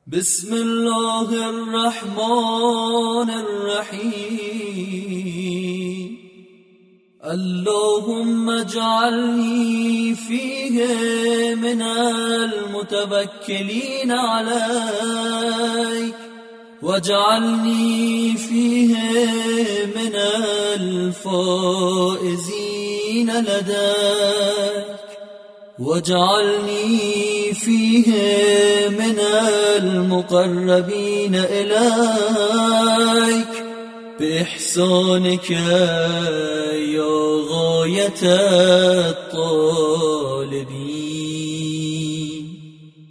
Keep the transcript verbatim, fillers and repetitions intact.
بسم الله الرحمن الرحيم. اللهم اجعلني فيه من المتوكلين عليك، واجعلني فيه من الفائزين لديك، واجعلني فيه من المقربين إليك بإحسانك يا غاية الطالبين.